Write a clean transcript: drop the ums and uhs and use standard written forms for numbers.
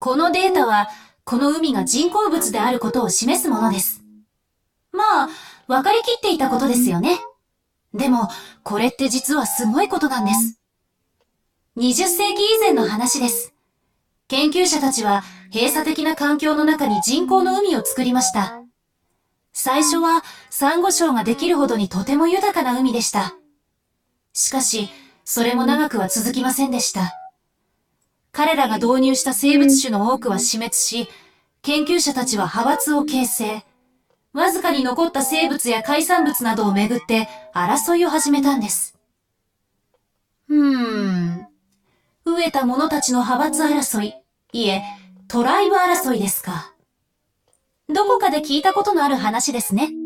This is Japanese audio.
このデータは、この海が人工物であることを示すものです。まあ、分かりきっていたことですよね。でも、これって実はすごいことなんです。20世紀以前の話です。研究者たちは閉鎖的な環境の中に人工の海を作りました。最初はサンゴ礁ができるほどにとても豊かな海でした。しかし、それも長くは続きませんでした。彼らが導入した生物種の多くは死滅し、研究者たちは派閥を形成。わずかに残った生物や海産物などをめぐって争いを始めたんです。飢えた者たちの派閥争い、いえ、トライブ争いですか。どこかで聞いたことのある話ですね。